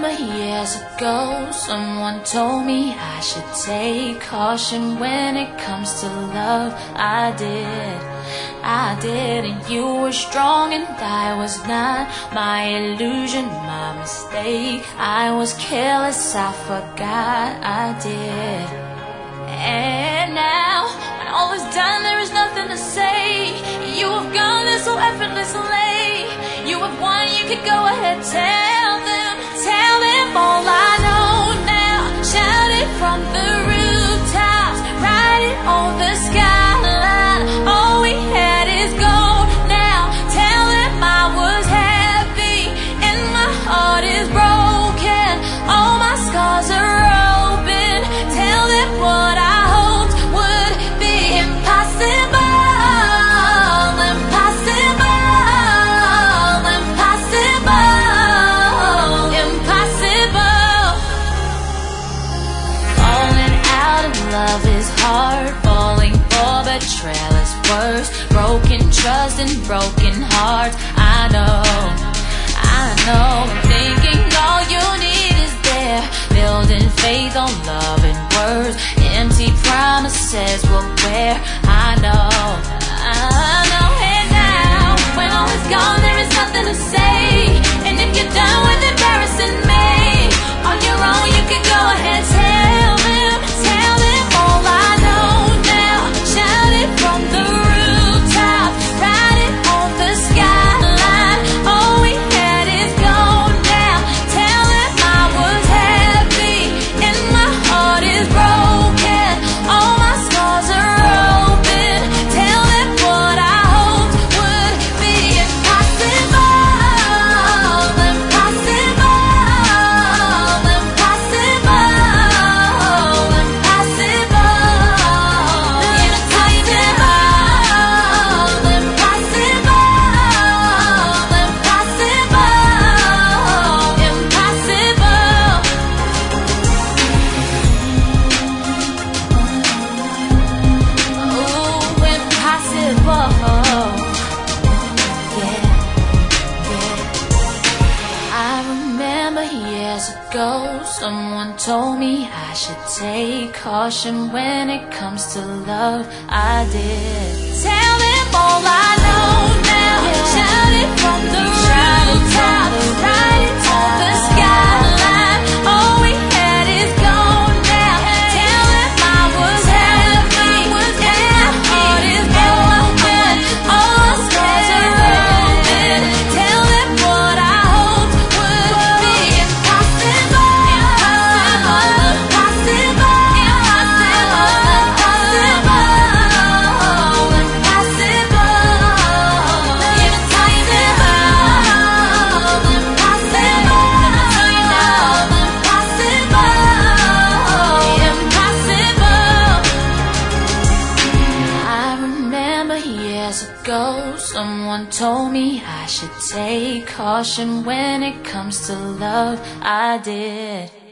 remember years ago, someone told me I should take caution when it comes to love. I did, and you were strong and I was not. My illusion, my mistake. I was careless, I forgot. I did. And now, when all is done, there is nothing to say. You have gone there so effortlessly. You have won, you could go ahead, tell them all I know now. Shout it from the rooftops, write it on the skyline. All we had is gold now. Tell them I was happy and my heart is broken. All my scars are open. Tell them what I hoped would be impossible. Love is hard, falling for betrayal is worse. Broken trust and broken hearts. I know, thinking all you need is there. Building faith on love and words. Empty promises will wear. I know. And now, when all is gone, there is nothing to say. And if you're done with embarrassing me, on your own you can go ahead, tell them all I know now. Shout it from the rooftop, write it on the skyline. All we had is gold now. Tell them I was happy and my heart is broken. All my scars are open. Tell them what I hoped would be impossible. Someone told me I should take caution when it comes to love. I did. Tell them all I know now. Shout it from the rooftop, write it on the skyline. All we had is gold now. Tell them I was happy and my heart is broken. All my scars are open. Tell them what I hoped would be impossible. Someone told me I should take caution when it comes to love. I did.